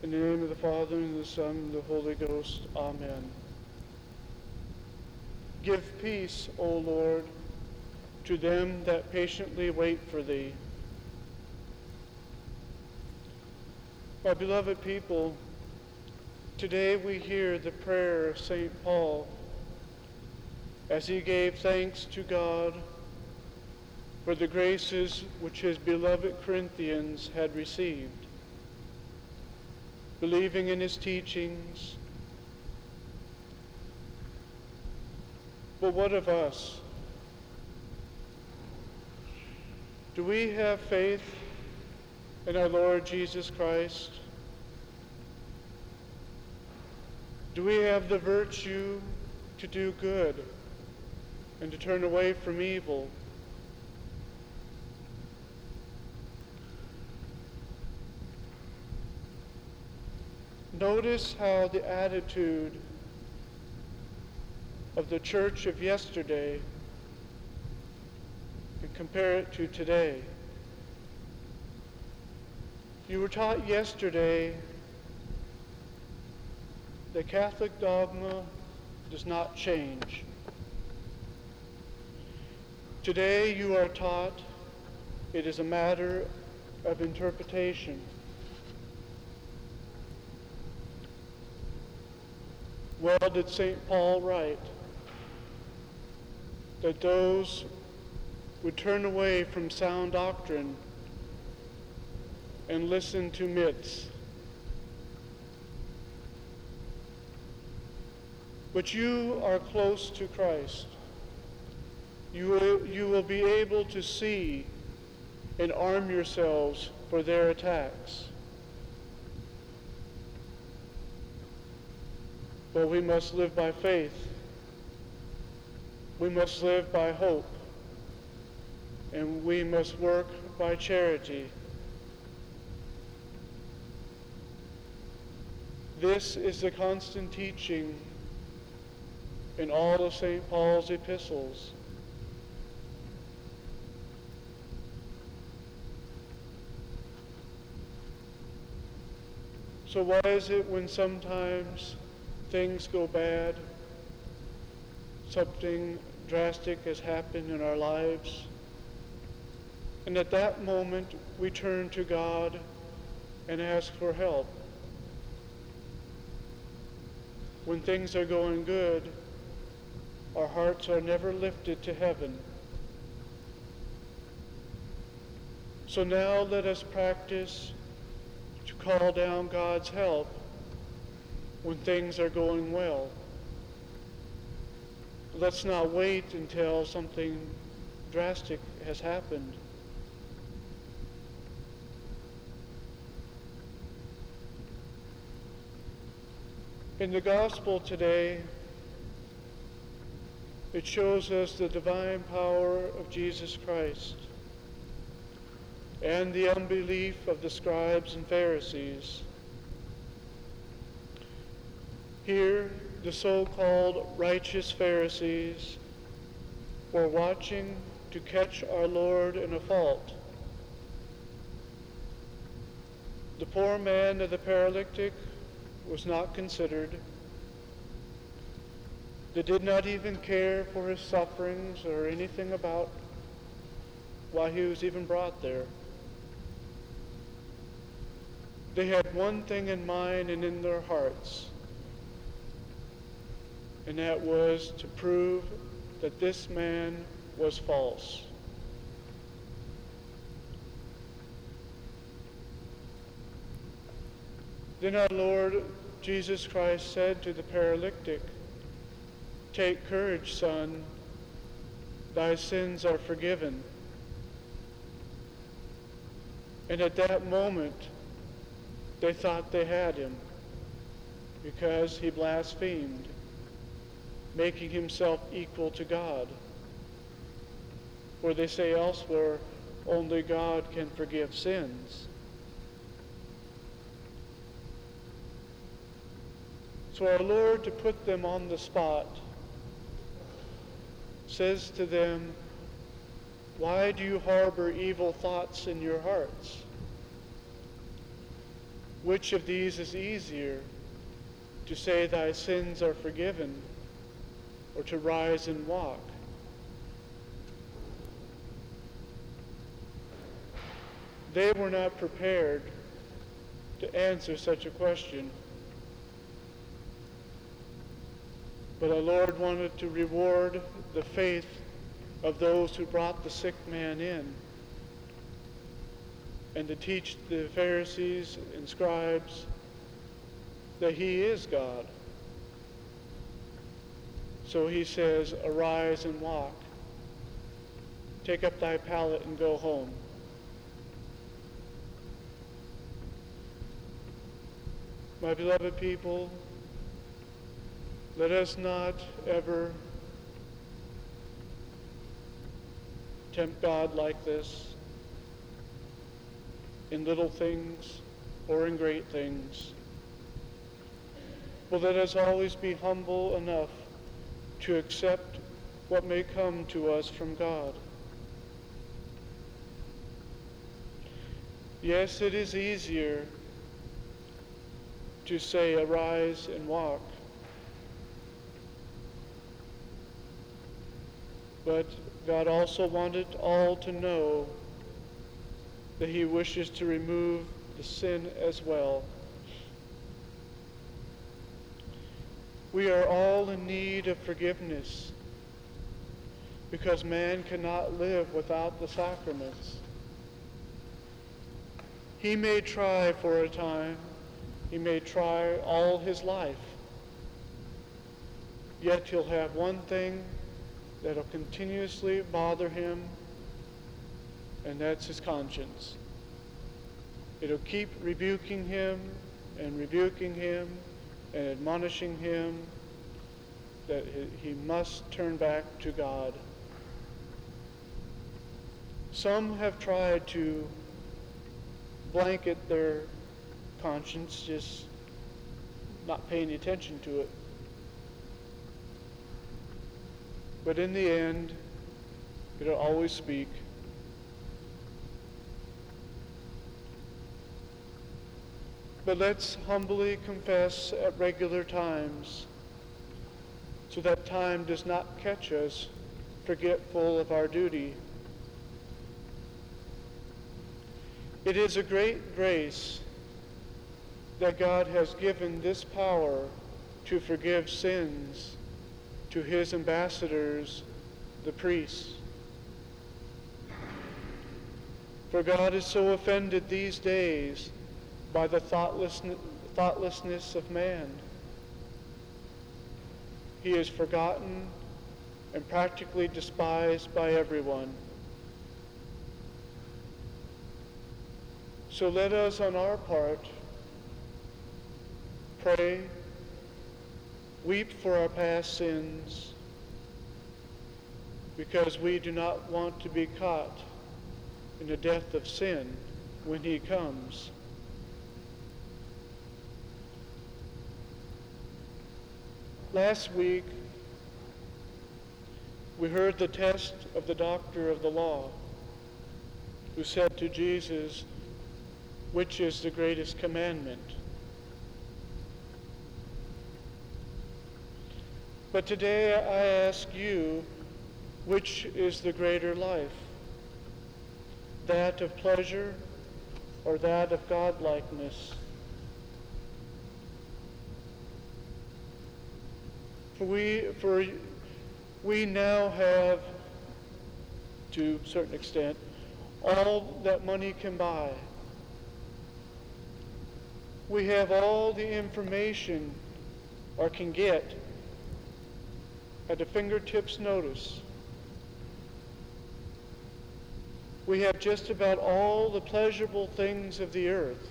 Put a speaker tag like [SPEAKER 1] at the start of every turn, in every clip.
[SPEAKER 1] In the name of the Father, and of the Son, and of the Holy Ghost. Amen. Give peace, O Lord, to them that patiently wait for thee. My beloved people, today we hear the prayer of St. Paul as he gave thanks to God for the graces which his beloved Corinthians had received, believing in his teachings. But what of us? Do we have faith in our Lord Jesus Christ? Do we have the virtue to do good and to turn away from evil? Notice how the attitude of the church of yesterday, and compare it to today. You were taught yesterday that Catholic dogma does not change. Today you are taught it is a matter of interpretation. Well did St. Paul write that those would turn away from sound doctrine and listen to myths. But you are close to Christ. You will be able to see and arm yourselves for their attacks. But we must live by faith. We must live by hope. And we must work by charity. This is the constant teaching in all of St. Paul's epistles. So why is it when sometimes things go bad, something drastic has happened in our lives, and at that moment we turn to God and ask for help? When things are going good, our hearts are never lifted to heaven. So now let us practice to call down God's help when things are going well. Let's not wait until something drastic has happened. In the gospel today, it shows us the divine power of Jesus Christ and the unbelief of the scribes and Pharisees. Here, the so-called righteous Pharisees were watching to catch our Lord in a fault. The poor man of the paralytic was not considered. They did not even care for his sufferings or anything about why he was even brought there. They had one thing in mind and in their hearts, and that was to prove that this man was false. Then our Lord Jesus Christ said to the paralytic, "Take courage, son, thy sins are forgiven." And at that moment, they thought they had him because he blasphemed, making himself equal to God. For they say elsewhere, only God can forgive sins. So our Lord, to put them on the spot, says to them, "Why do you harbor evil thoughts in your hearts? Which of these is easier, to say thy sins are forgiven, or to rise and walk? They were not prepared to answer such a question. But our Lord wanted to reward the faith of those who brought the sick man in, and to teach the Pharisees and scribes that he is God. So he says, arise and walk. Take up thy pallet and go home. My beloved people, let us not ever tempt God like this in little things or in great things. But let us always be humble enough to accept what may come to us from God. Yes, it is easier to say, arise and walk. But God also wanted all to know that he wishes to remove the sin as well. We are all in need of forgiveness because man cannot live without the sacraments. He may try for a time, he may try all his life, yet he'll have one thing that'll continuously bother him, and that's his conscience. It'll keep rebuking him and admonishing him that he must turn back to God. Some have tried to blanket their conscience, just not paying attention to it. But in the end, it'll always speak. But let's humbly confess at regular times so that time does not catch us forgetful of our duty. It is a great grace that God has given this power to forgive sins to his ambassadors, the priests. For God is so offended these days by the thoughtlessness of man. He is forgotten and practically despised by everyone. So let us, on our part, pray, weep for our past sins, because we do not want to be caught in the death of sin when he comes. Last week, we heard the test of the doctor of the law, who said to Jesus, which is the greatest commandment? But today I ask you, which is the greater life? That of pleasure or that of godlikeness? For we now have, to a certain extent, all that money can buy. We have all the information or can get at a fingertip's notice. We have just about all the pleasurable things of the earth.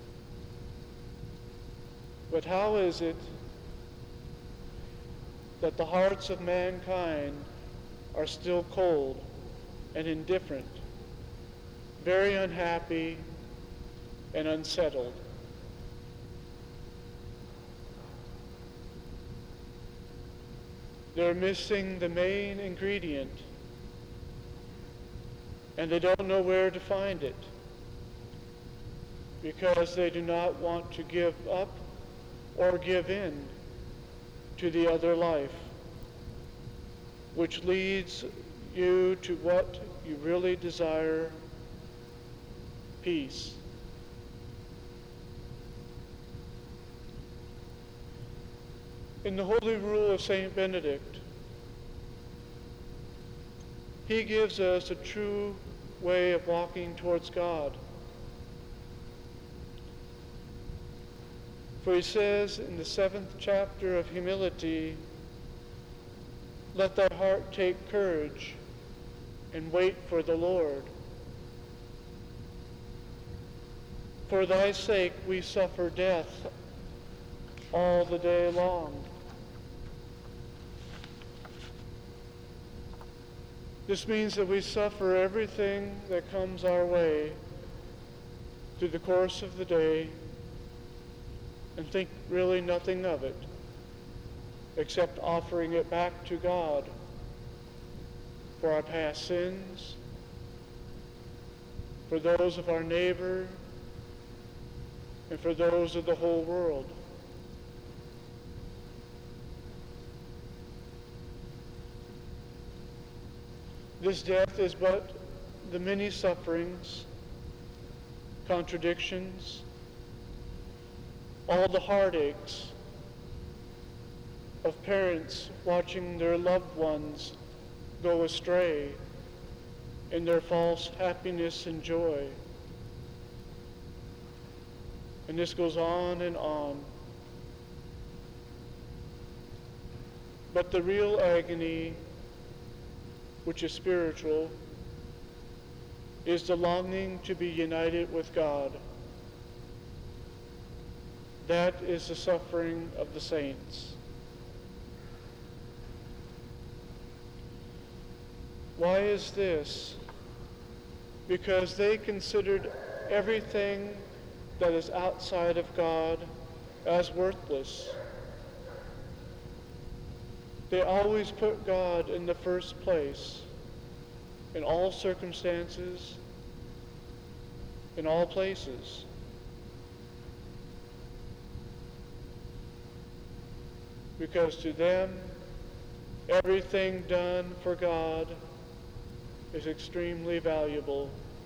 [SPEAKER 1] But how is it that the hearts of mankind are still cold and indifferent, very unhappy and unsettled? They're missing the main ingredient, and they don't know where to find it. because they do not want to give up or give in to the other life, which leads you to what you really desire, peace. In the Holy Rule of St. Benedict, he gives us a true way of walking towards God. For he says in the 7th chapter of Humility, "Let thy heart take courage and wait for the Lord. For thy sake we suffer death all the day long." This means that we suffer everything that comes our way through the course of the day and think really nothing of it except offering it back to God for our past sins, for those of our neighbor, and for those of the whole world. This death is but the many sufferings, contradictions, all the heartaches of parents watching their loved ones go astray in their false happiness and joy. And this goes on and on. But the real agony, which is spiritual, is the longing to be united with God. That is the suffering of the saints. Why is this? Because they considered everything that is outside of God as worthless. They always put God in the first place, in all circumstances, in all places. Because to them, everything done for God is extremely valuable.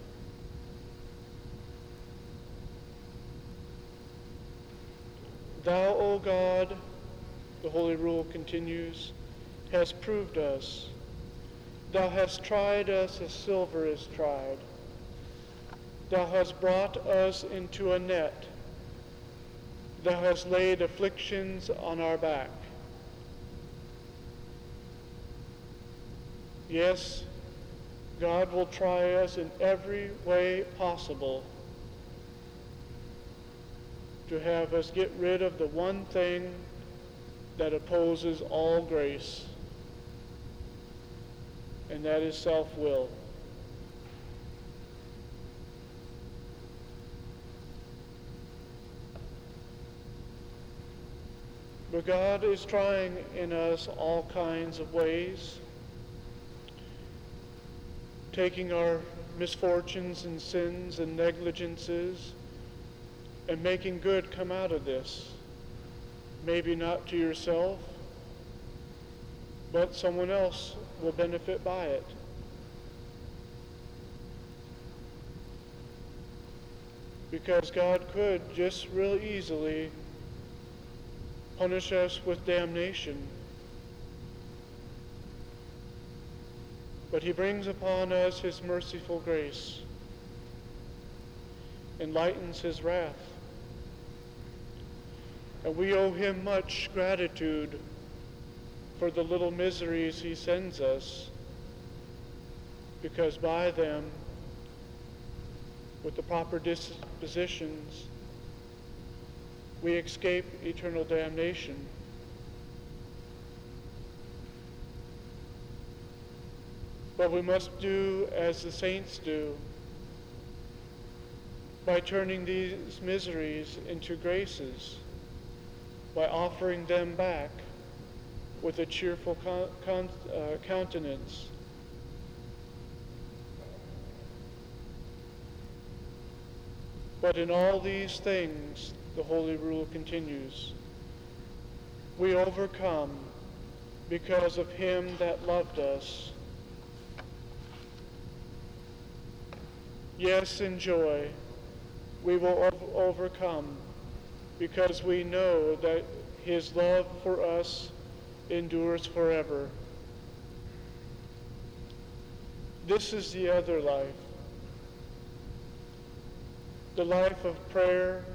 [SPEAKER 1] Thou, O God, the Holy Rule continues, hast proved us. Thou hast tried us as silver is tried. Thou hast brought us into a net. Thou hast laid afflictions on our back. Yes, God will try us in every way possible to have us get rid of the one thing that opposes all grace, and that is self-will. But God is trying in us all kinds of ways, taking our misfortunes and sins and negligences and making good come out of this. Maybe not to yourself, but someone else will benefit by it. Because God could just real easily punish us with damnation. But he brings upon us his merciful grace and lightens his wrath. And we owe him much gratitude for the little miseries he sends us, because by them, with the proper dispositions, we escape eternal damnation. But we must do as the saints do, by turning these miseries into graces, by offering them back with a cheerful countenance. But in all these things, the Holy Rule continues, we overcome because of him that loved us. Yes, in joy, we will overcome because we know that his love for us endures forever. This is the other life, the life of prayer